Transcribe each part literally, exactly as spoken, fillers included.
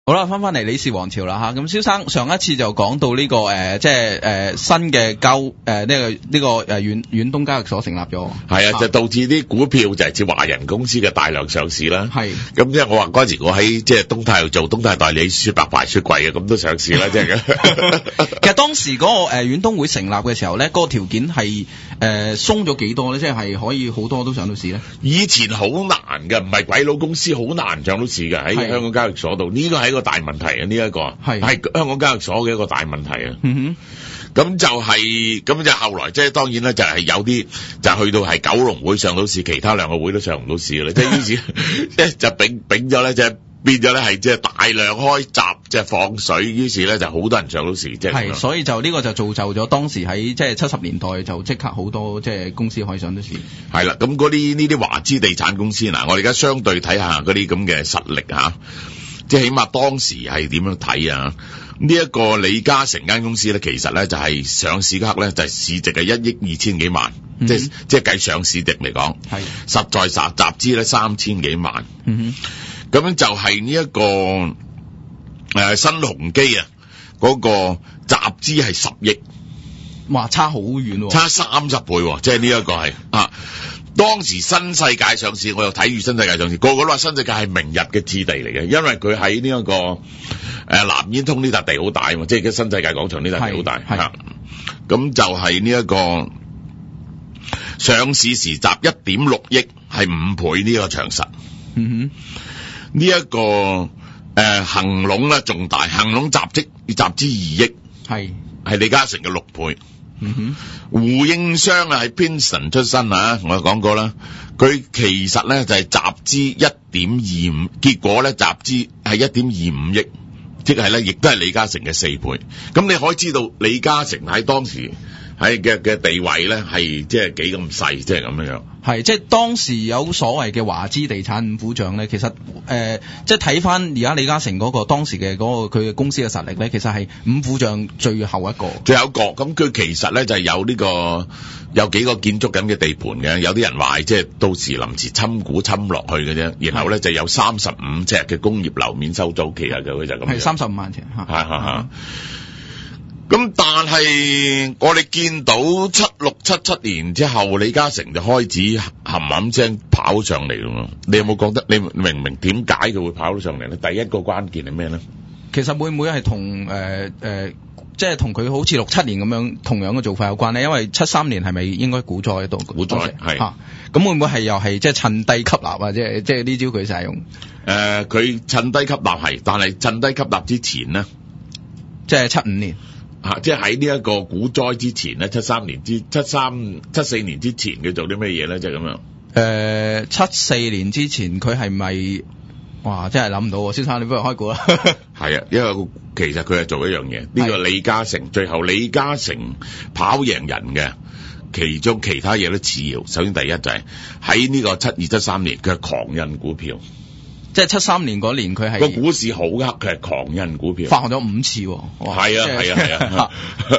好啦，翻翻嚟李氏王朝啦吓，咁蕭生上一次就講到呢、這個誒、呃，即係誒、呃、新嘅交誒呢個呢、這個誒遠遠東交易所成立咗， 係啊，就導致啲股票就係似華人公司嘅大量上市啦。 係， 咁即係我話嗰陣時我喺即係東泰度做東泰代理雪白牌雪櫃嘅，咁都上市啦，即係嘅。 其實當時嗰、那個誒、呃、遠東會成立嘅時候咧，嗰、那個條件係誒鬆咗幾多咧？即係係可以好多都上到市咧。 以前好難嘅，唔係鬼佬公司好難上到市嘅喺香港交易所度，呢個係一個大問題啊！呢、這、一個係係香港交易所嘅一個大問題啊。嗯哼。咁就係、是，咁就後來即係當然咧，就係有啲就去到係九龍會上到市，其他兩個會都上唔到市嘅啦。即係於是即係就丙丙咗咧，就係變咗咧係即係大量開閘，即係放水，於是咧就好多人上到市，即係。係， 所以就呢個就造就咗當時喺即係七十年代就即刻好多即係公司可以上到市。 係啦，咁嗰啲呢啲華資地產公司嗱，我哋而家相對睇下嗰啲咁嘅實力嚇，即係起碼當時係點樣睇啊？呢、這、一個李嘉誠間公司咧，其實咧就係上市刻咧就係市值係一億二千幾萬，嗯、即係即係計上市值嚟講，係實在集集資咧三千幾萬。嗯哼，咁樣就係呢一個誒、呃、新鴻基啊，嗰、那個集資係十億， 哇，差好遠喎， 差三十倍喎，即係呢一個係啊。當時新世界上市，我又睇住新世界上市，個個都話新世界係明日嘅置地嚟嘅，因為佢喺呢一個誒、呃、南煙通呢笪地好大啊嘛，即係而家新世界廣場呢笪地好大，係咁就係呢一個上市時集一點六億，係五倍呢個長實。嗯哼，呢、這、一個誒恒隆咧仲大，恒隆集資集資二億，係係李嘉誠嘅六倍。嗯哼，胡應湘啊，係 Princeton 出身啊，我有講過啦。佢其實咧就係、是、集資一點二五，結果咧集資係一點二五億，即係咧亦都係李嘉誠嘅四倍。咁你可以知道李嘉誠喺當時喺嘅嘅地位咧係即係幾咁細，即係咁樣樣。係， 即係當時有所謂嘅華資地產五虎將咧，其實誒、呃，即係睇翻而家李嘉誠嗰個當時嘅嗰個佢嘅公司嘅實力咧，其實係五虎將最後一個。 最後一個，咁佢其實咧就係有呢、這個有幾個建築緊嘅地盤嘅，有啲人話即係到時臨時侵股侵落去嘅啫，然後咧就有三十五尺嘅工業樓面收租，其實佢就咁。係三十五萬尺嚇。係係係。 咁但係我哋見到七六七七年之後，李嘉誠就開始冚冚聲跑上嚟咯。你有冇覺得？你明唔明點解佢會跑到上嚟咧？第一個關鍵係咩咧？ 其實會唔會係同誒誒，即係同佢好似六七年咁樣同樣嘅做法有關咧？因為七三年係咪應該股災喺度？ 股災係嚇，咁會唔會係又係即係趁低吸納啊？即係即係呢招佢成日用。誒、 呃，佢趁低吸納係，但係趁低吸納之前呢， 即係七五年。 啊！即係喺呢一個股災之前咧，七三年之七三七四年之前，佢做啲咩嘢咧？即係咁樣。誒、 呃，七四年之前佢係咪？哇！真係諗唔到喎，先生你不如開估啦。 係啊，因為其實佢係做一樣嘢，呢、這個李嘉誠最後李嘉誠跑贏人嘅，其中其他嘢都次要。首先第一就係喺呢個七二七三年，佢係狂印股票。 即係七三年嗰年，佢係個股市好黑，佢係狂印股票， 發行咗五次。 係啊，係啊，係啊。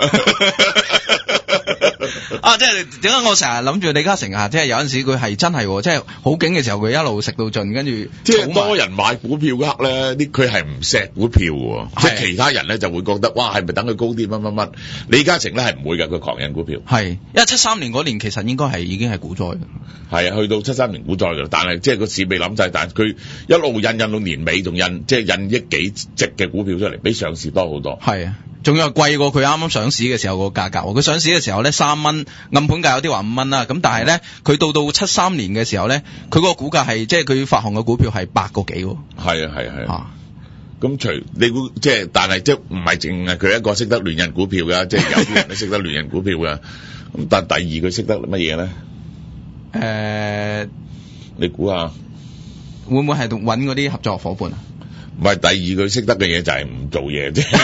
啊！即係點解我成日諗住李嘉誠啊？即係有陣時佢係真係，即係好勁嘅時候，佢一路食到盡，跟住即係多人買股票嗰刻咧，啲佢係唔錫股票嘅，即係其他人咧就會覺得哇，係咪等佢高啲乜乜乜？李嘉誠咧係唔會㗎，佢狂印股票。係， 因為七三年嗰年其實應該係已經係股災嘅。係啊，去到七三年股災㗎，但係即係個市未諗晒，但係佢一路印印到年尾，仲印即係印億幾隻嘅股票出嚟，比上市多好多。 係啊。仲要係貴過佢啱啱上市嘅時候個價格，佢上市嘅時候咧三蚊，暗盤價有啲話五蚊啦，咁但係咧佢到到七三年嘅時候咧，佢個股價係即係佢發行嘅股票係八個幾喎。係啊係啊係啊。 咁除你估即係，但係即係唔係淨係佢一個識得亂印股票㗎，即係有啲人都識得亂印股票㗎。咁但係第二佢識得乜嘢咧？誒、呃，你估下會唔會係揾嗰啲合作夥伴啊？ 唔係，第二佢識得嘅嘢就係唔做嘢啫。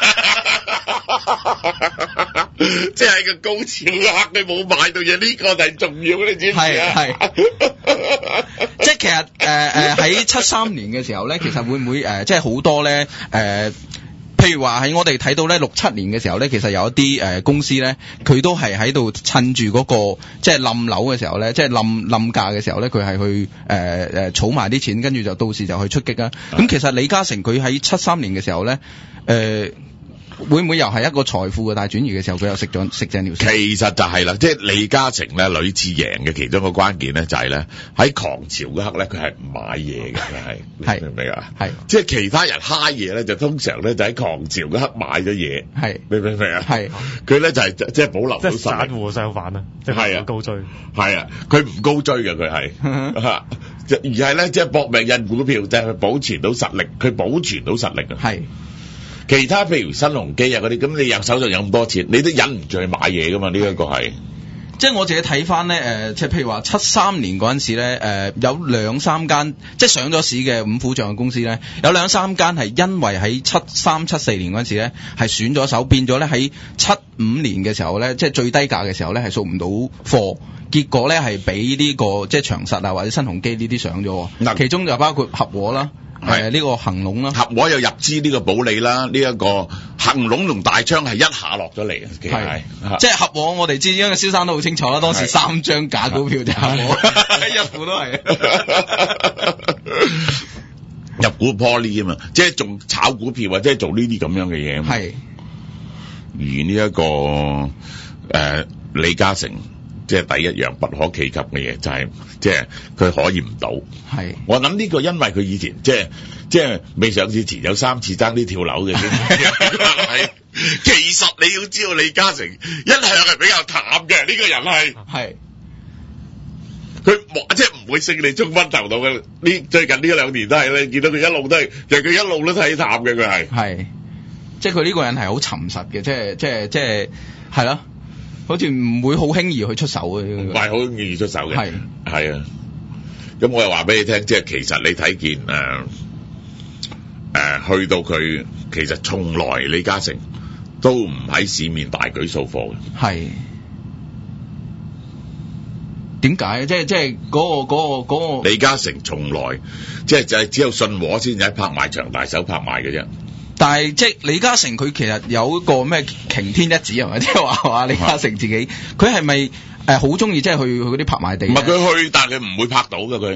即係個高潮額，你冇買到嘢，呢、這個就係重要，你知唔知啊？係係， 即係其實誒誒喺七三年嘅時候咧，其實會唔會誒、呃、即係好多咧誒、呃、 譬如話喺我哋睇到咧六七年嘅時候咧，其實有一啲誒、呃、公司咧，佢都係喺度趁住嗰、嗰個即係冧樓嘅時候咧，即係冧冧價嘅時候咧，佢係去誒誒儲埋啲錢，跟住就到時就去出擊啊。咁其實李嘉誠佢喺七三年嘅時候咧，誒、呃。會唔會又係一個財富嘅大轉移嘅時候，佢又食咗食正條線？ 其實就係啦，即係李嘉誠咧屢次贏嘅其中一個關鍵咧，就係咧喺狂潮嗰刻咧，佢係唔買嘢嘅，佢係明唔明啊？係即係其他人蝦嘢咧，就通常咧就喺狂潮嗰刻買咗嘢，係明唔明啊？係佢咧就係即係保留到散戶相反啦，即係唔高追， 係啊，佢唔高追嘅佢係，而係咧即係搏命印股票，就係保存到實力，佢保存到實力啊，係。其他譬如新鴻基啊嗰啲，咁你有手上有咁多錢，你都忍唔住去買嘢噶嘛？呢、這、一個係， 即係我自己睇翻咧，誒、呃，即係譬如話七三年嗰陣時咧，誒、呃，有兩三間即係上咗市嘅五虎將嘅公司咧，有兩三間係因為喺七三七四年嗰陣時咧係選咗手，變咗咧喺七五年嘅時候咧，即係最低價嘅時候咧係掃唔到貨，結果咧係俾呢個即係長實啊或者新鴻基呢啲上咗，嗱，其中就包括合和啦。係呢個恒隆啦， 合和又入資呢個保利啦，呢、這、一個恒隆同大昌係一下落咗嚟嘅，其實係即係合和，我哋知，因為蕭生都好清楚啦，當時三張假股票就合和，一股都係入股 Poly 啊嘛，即係仲炒股票或者係做呢啲咁樣嘅嘢。係而呢、這、一個誒、呃、李嘉誠。即係第一樣不可企及嘅嘢，就係即係佢可以唔到。係我諗呢個，因為佢以前即係即係未上市前有三次爭啲跳樓嘅。係其實你要知道，李嘉誠一向係比較淡嘅，呢、這個人係係佢冇即係唔會勝利衝昏頭到嘅。呢最近呢兩年都係咧，見到佢一路都係，其實佢一路都睇淡嘅。佢係係即係佢呢個人係好沉實嘅，即係即係即係係咯。好似唔會好輕易去出手嘅， 唔係好輕易出手嘅，係係啊。咁我又話俾你聽，即係其實你睇見誒誒、呃，去到佢其實從來李嘉誠都唔喺市面大舉掃貨嘅，係點解？即係即係嗰個嗰個嗰個李嘉誠從來即係就係只有信和先至喺拍賣場大手拍賣嘅啫。 但係即係李嘉誠佢其實有一個咩擎天一指係咪？即係話話李嘉誠自己佢係咪誒好中意即係去去嗰啲拍賣地？ 唔係佢去，但係佢唔會拍到嘅佢。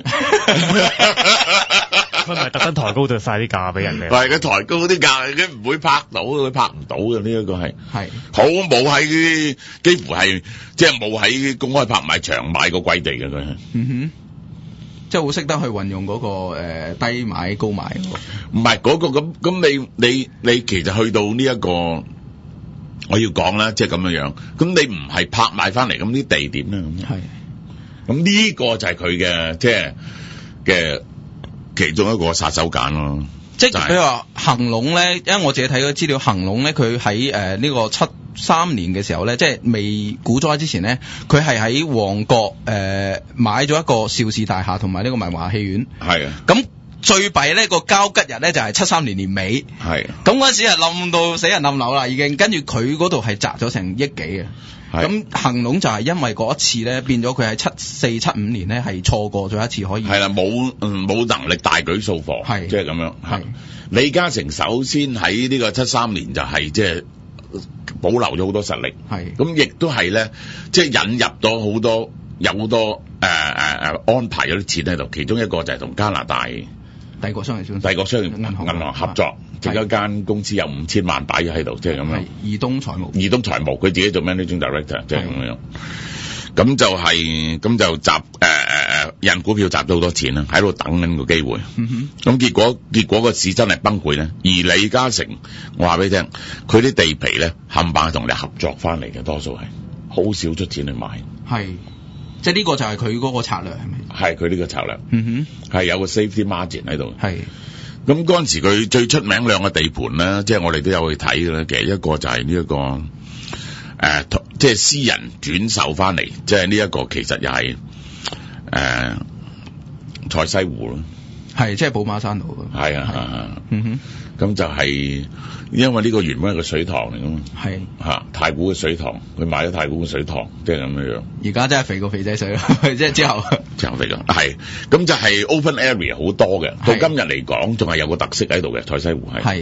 佢唔係特登抬高咗晒啲價俾人嘅。 係佢抬高啲價，佢唔會拍到，佢拍唔到嘅呢一個係。係好冇喺幾乎係即係冇喺公開拍賣場買過貴地嘅佢。 嗯哼。即係好識得去運用嗰、那個誒、呃、低買高買， 唔係嗰個咁咁你你你其實去到呢、這、一個我要講啦，即係咁樣樣，咁你唔係拍賣翻嚟咁啲地點咧咁，係咁呢個就係佢嘅即係嘅其中一個殺手鐧咯。 即係譬如話恒隆咧，因為我自己睇咗資料，恒隆咧佢喺誒呢個七三年嘅時候咧，即係未股災之前咧，佢係喺旺角誒、呃、買咗一個邵氏大廈同埋呢個文華戲院。係啊，咁最弊咧個交吉日咧就係七三年年尾。係，咁嗰陣時係冧到死人冧樓啦，已經跟住佢嗰度係賺咗成億幾嘅。咁恒隆就係因為嗰一次咧，變咗佢喺七四七五年咧係錯過咗一次可以。係啦，冇冇能力大舉掃貨，係即係咁樣。係李嘉誠首先喺呢個七三年就係即係保留咗好多實力，係咁亦都係咧，即係引入咗好多有好多誒誒誒安排咗啲錢喺度，其中一個就係同加拿大帝國商業帝國商業銀行合作，整一間公司有五千萬擺咗喺度，即係咁樣。移東財務，移東財務佢自己做 managing director，即係咁樣。咁就係、是、咁就集誒誒誒印股票集咗好多錢啦，喺度等緊個機會。咁、嗯、結果結果個市真係崩潰咧。而李嘉誠，我話俾你聽，佢啲地皮咧冚唪唥係同你合作翻嚟嘅，多數係好少出錢去買。係。即係呢個就係佢嗰個策略係咪？係佢呢個策略，嗯哼，係有個 safety margin 喺度。係咁嗰陣時佢最出名兩個地盤咧，即係我哋都有去睇嘅咧。其實一個就係呢一個誒、呃，即係私人轉售翻嚟，即係呢一個其實又係誒賽西湖咯。係即係寶馬山道。係啊，啊嗯哼，咁就係因為呢個原本係個水塘嚟噶嘛。係吓、啊、太古嘅水塘，佢買咗太古嘅水塘，即係咁樣樣。而家真係肥過肥仔水咯，即係之後之後肥咗。係咁就係 open area 好多嘅，到今日嚟講仲係有個特色喺度嘅賽西湖係。係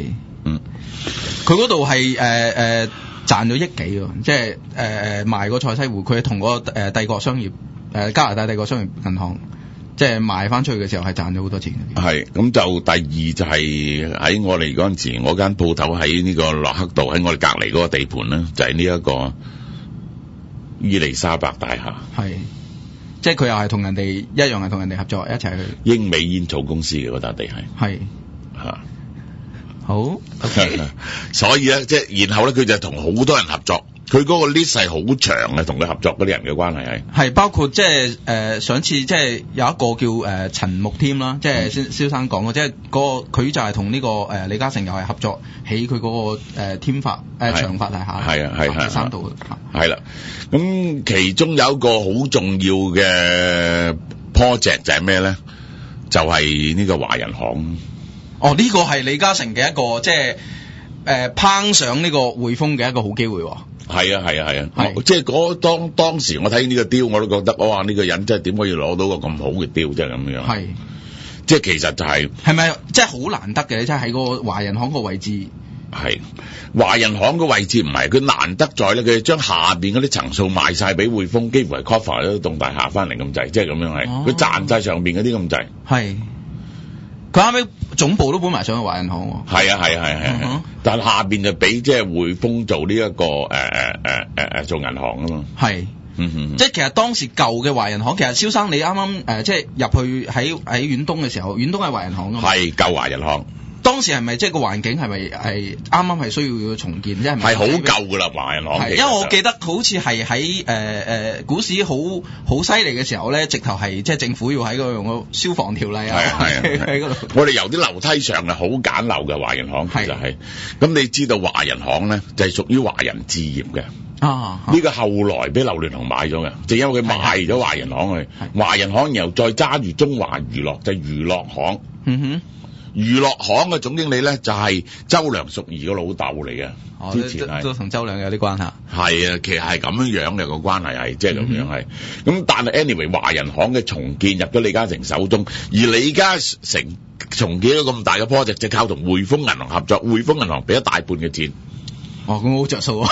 嗯， 佢嗰度係誒誒賺咗億幾喎，即係誒誒賣個塞西湖，佢同嗰個誒帝國商業誒、呃、加拿大帝國商業銀行。即係賣翻出去嘅時候係賺咗好多錢嘅。 係，咁就第二就係喺我哋嗰陣時，我間鋪頭喺呢個洛克道，喺我哋隔離嗰個地盤咧，就係呢一個伊利沙伯大廈。 係，即係佢又係同人哋一樣係同人哋合作一齊去。 英美煙草公司嘅嗰笪地係。 係。 嚇。 好。Okay. 所以咧，即係然後咧，佢就同好多人合作。佢嗰個 list 係好長嘅，同佢合作嗰啲人嘅關係係係包括即係誒上次即係有一個叫誒陳木添啦，即係蕭蕭生講嘅，即係嗰個佢就係同呢個誒李嘉誠又係合作起佢嗰個誒添發誒長發大廈， 係啊係係三度係啦。咁其中有一個好重要嘅 project 就係咩咧？就係呢個華人行。 哦，呢個係李嘉誠嘅一個即係誒攀上呢個匯豐嘅一個好機會。 係啊係啊係啊，即係嗰當當時我睇呢個雕，我都覺得哇呢個人真係點可以攞到個咁好嘅雕，即係咁樣。係，即係其實就係係咪即係好難得嘅？即係喺個華人行個位置。 係華人行個位置唔係佢難得在咧，佢將下邊嗰啲層數賣晒俾匯豐，幾乎係 cover 咗棟大廈翻嚟咁滯，即係咁樣係。佢賺晒上邊嗰啲咁滯。係。 佢啱啱總部都搬埋上去華人行喎。 係啊係啊係係係，但係下邊就俾即係匯豐做呢、這、一個誒誒誒誒誒做銀行啊嘛。係，嗯哼，即係其實當時舊嘅華人行，其實蕭生你啱啱誒即係入去喺喺遠東嘅時候，遠東係華人行㗎嘛。係舊華人行。當時係咪即係個環境係咪係啱啱係需要重建？即係係好舊㗎啦，華人行。係，因為我記得好似係喺誒誒股市好好犀利嘅時候咧，直頭係即係政府要喺嗰度用個消防條例啊，喺嗰度。我哋由啲樓梯上係好簡陋嘅華人行，其實係。咁你知道華人行咧就係屬於華人置業嘅。啊！呢個後來俾劉鑾雄買咗嘅，就因為佢賣咗華人行去，華人行然後再揸住中華娛樂就係娛樂行。嗯哼。娛樂行嘅總經理咧就係周梁淑怡個老豆嚟嘅，哦、之前係都同周梁有啲關係。係啊，其實係咁樣樣嘅個關係係，即係咁樣係。咁、嗯、但係 anyway 華人行嘅重建入咗李嘉誠手中，而李嘉誠重建咗咁大嘅 project 就靠同匯豐銀行合作，匯豐銀行俾一大半嘅錢。哦，咁好着數啊！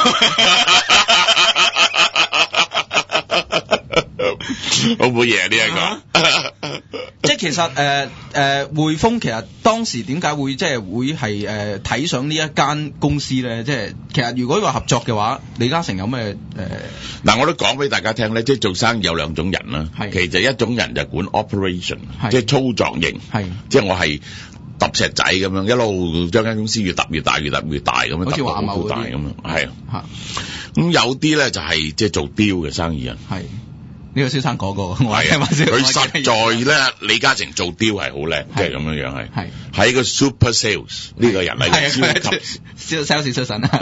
好冇嘢呢一個，即係其實誒誒匯豐其實當時點解會即係會係誒睇上呢一間公司咧？即係其實如果話合作嘅話，李嘉誠有咩誒？嗱、呃，我都講俾大家聽咧，即係做生意有兩種人啦。係，其實一種人就管 operation， 即係操作型。係，即係我係揼石仔咁樣，一路將間公司越揼越大，越揼越大咁樣，好似華懋大咁樣。係啊，咁有啲咧就係即係做雕嘅生意人。係。呢個蕭生講過，我係佢實在咧，李嘉誠做雕係好叻，即係咁樣樣係。係喺個 super sales 呢個人係超級 sales 出身啊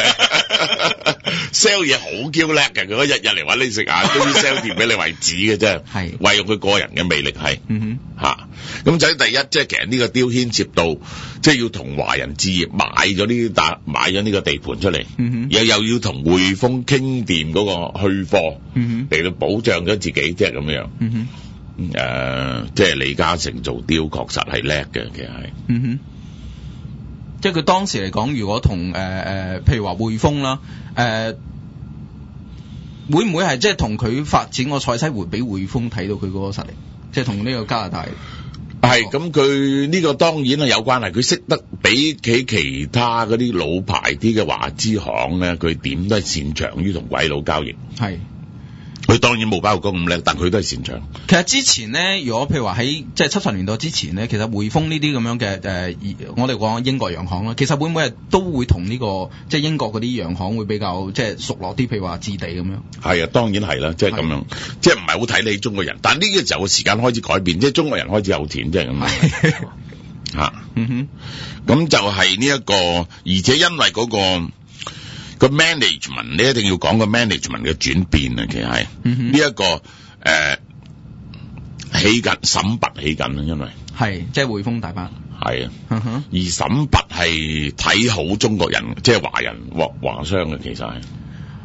，sell 嘢好嬌叻嘅，佢日日嚟揾你食啊，都要 sell 掂俾你為止嘅啫。係為用佢個人嘅魅力係。嗯哼，嚇咁就喺第一，即係其實呢個雕牽涉到，即係要同華人置業買咗呢啲笪，買咗呢個地盤出嚟，又又要同匯豐傾掂嗰個去貨，嚟到保障咗自己，即係咁樣。誒，即係李嘉誠做雕確實係叻嘅，其實係。嗯哼，即係佢當時嚟講，如果同誒誒，譬如話匯豐啦，誒，會唔會係即係同佢發展個塞西湖俾匯豐睇到佢嗰個實力？即係同呢個加拿大。係咁，佢呢個當然係有關係。佢識得比起其他嗰啲老牌啲嘅華資行咧，佢點都係擅長於同鬼佬交易。係。佢當然冇包括咁叻，但佢都係擅長。其實之前咧，如果譬如話喺即係七十年代之前咧，其實匯豐呢啲咁樣嘅誒、呃，我哋講英國洋行啦，其實會唔會係都會同呢、這個即係英國嗰啲洋行會比較即係熟絡啲，譬如話置地咁樣。係啊，當然係啦，即係咁樣，即係唔係好睇你中國人。但呢個時候嘅時間開始改變，即係中國人開始有錢，即係咁樣。嚇，嗯哼，咁就係呢一個，而且因為嗰、那個。個 management 你一定要講個 management 嘅轉變啊，其實係呢一個誒、呃、起緊沈拔起緊啦，因為係即係匯豐大班係啊，嗯、哼而沈拔係睇好中國人，即係華人華華商嘅，其實係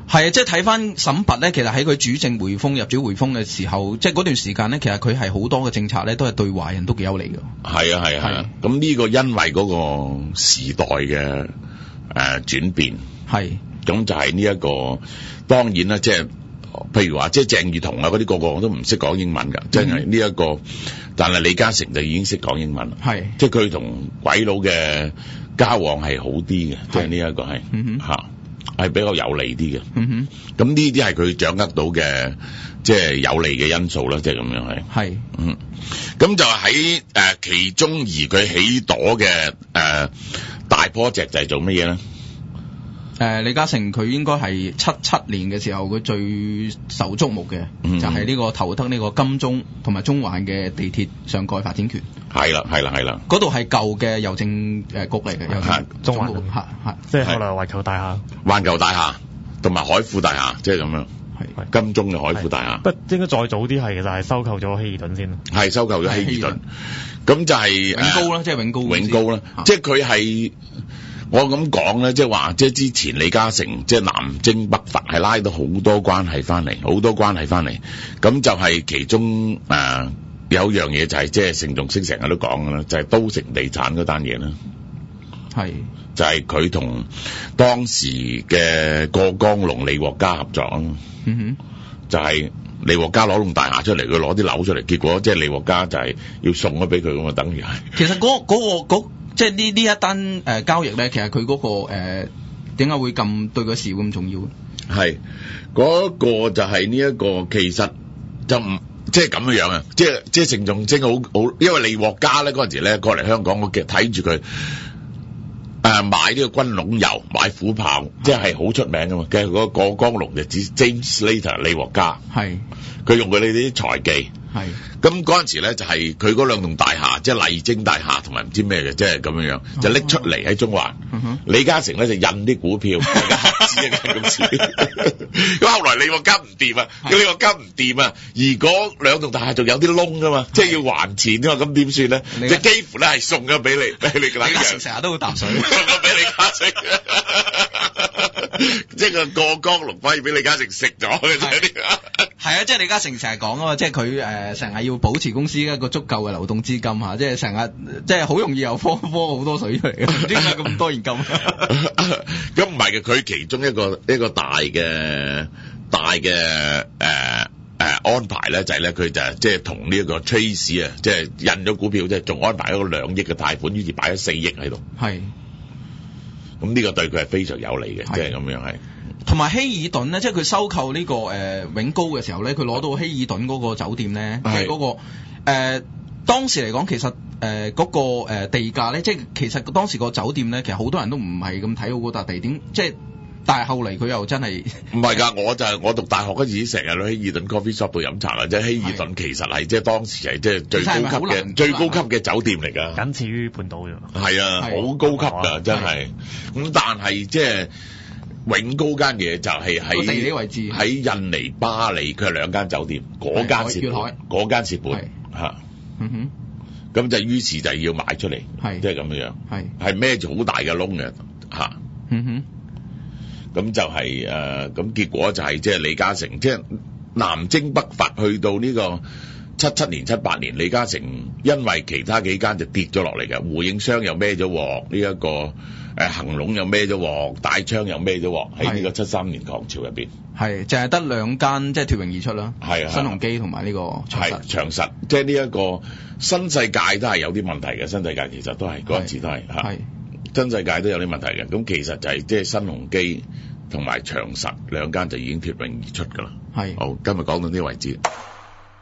係啊，即係睇翻沈拔咧，其實喺佢主政匯豐入主匯豐嘅時候，即係嗰段時間咧，其實佢係好多嘅政策咧，都係對華人都幾有利嘅。 係啊係啊係啊，咁呢個因為嗰個時代嘅誒轉變， 係咁就係呢一個當然啦，即係譬如話即係鄭裕彤啊嗰啲個個都唔識講英文㗎，即係呢一個，但係李嘉誠就已經識講英文啦， 係即係佢同鬼佬嘅交往係好啲嘅，即係呢一個係嗯哼嚇。係比較有利啲嘅， 嗯哼， 咁呢啲係佢掌握到嘅，即係有利嘅因素啦，即係咁樣係。 係， 嗯，咁就喺誒、呃、其中而佢起朵嘅誒、呃、大 project 就係做乜嘢咧？ 誒、呃，李嘉誠佢應該係七七年嘅時候，佢最受矚目嘅、 嗯、 就係呢個投得呢個金鐘同埋中環嘅地鐵上蓋發展權。 係啦，係啦，係啦。 嗰度係舊嘅郵政誒局嚟嘅，郵政中環總部嚇嚇， 即係後來環球大廈、 環球大廈同埋海富大廈，即係咁樣。 係金鐘嘅海富大廈。 不應該再早啲係，其實係收購咗希爾頓先。 係收購咗希爾頓，咁就係、是、 永高啦，即係永高。 永高啦，即係佢係。我咁講咧，即係話，即係之前李嘉誠即係南征北伐，係拉到好多關係翻嚟，好多關係翻嚟。咁就係其中誒、呃、有樣嘢就係、是、即係盛仲識成日都講嘅啦，就係、是、都城地產嗰單嘢啦。係就係佢同當時嘅過江龍李獲嘉合作啊。嗯哼，就係李獲嘉攞棟大廈出嚟，佢攞啲樓出嚟，結果即係李獲嘉就係要送咗俾佢咁啊，等於係。 其實嗰、嗰個嗰即係呢呢一單誒、呃、交易咧，其實佢嗰、嗰個誒點解會咁對個事咁重要？ 係嗰、嗰個就係呢一個，其實就唔即係咁樣樣啊！即係即係盛仲升好好，因為李獲嘉咧嗰陣時咧過嚟香港，我睇住佢誒買呢個軍籠油，買虎豹，即係好出名噶嘛。其實嗰個過江龍就指 James Slater 李獲嘉，係佢用佢哋啲財技。係咁嗰陣時咧，就係佢嗰兩棟大廈，即係麗晶大廈同埋唔知咩嘅，即係咁樣樣，就拎出嚟喺中環。嗯、李嘉誠咧就印啲股票，大家合資一間公司。咁後來李獲嘉唔掂啊，李獲嘉唔掂啊，而嗰兩棟大廈仲有啲窿噶嘛，即係要還錢噶嘛，咁點算咧？即係幾乎咧係送咗俾你，俾你李嘉誠成日都會搭水，送咗俾李嘉誠。即係個過江龍可以俾李嘉誠食咗嘅啫。 係啊，即係李嘉誠成日講啊嘛，即係佢誒成日要保持公司一個足夠嘅流動資金嚇，即係成日即係好容易又科科好多水出嚟嘅，唔知點解咁多現金。 咁唔係嘅，佢其中一個一個大嘅大嘅誒誒安排咧，就係咧佢就係即係同呢一個 Trace 啊，即係印咗股票，即係仲安排一個兩億嘅貸款，於是擺咗四億喺度。係。咁呢個對佢係非常有利嘅，即係咁樣係。 同埋希爾頓咧，即係佢收購呢、這個誒、呃、永高嘅時候咧，佢攞到希爾頓嗰個酒店咧，即係嗰個誒、呃、當時嚟講，其實誒嗰、呃那個誒、呃、地價咧，即係其實當時個酒店咧，其實好多人都唔係咁睇好嗰笪地點，即係但係後嚟佢又真係唔係㗎，我就係、是、我讀大學嗰陣時成日去希爾頓 coffee shop 度飲茶啦，即係希爾頓其實係即係當時係即係最高級嘅最高級嘅酒店嚟㗎， 僅次於半島啫。 係啊，好高級㗎，真係。咁但係即係。永高間嘢就係喺地理位置， 喺印尼巴里，佢係兩間酒店，嗰間蝕本，嗰間蝕本嚇，嗯哼，咁就於是就要賣出嚟，係即係咁樣，係係孭住好大嘅窿嘅嚇，嗯哼，咁就係、是、誒，咁、呃、結果就係即係李嘉誠，即係南征北伐去到呢個七七年、七八年，李嘉誠因為其他幾間就跌咗落嚟嘅，胡應湘又孭咗鑊呢一個。誒恒隆又孭咗鑊，大昌又孭咗鑊，喺呢個七三年狂潮入邊，係淨係得兩間即係脫穎而出啦，係啊，新鴻基同埋呢個長實，長實即係呢一個新世界都係有啲問題嘅，新世界其實都係嗰陣時都係嚇，新世界都有啲問題嘅，咁其實就係即係新鴻基同埋長實兩間就已經脫穎而出㗎啦，係，好，今日講到呢個位置。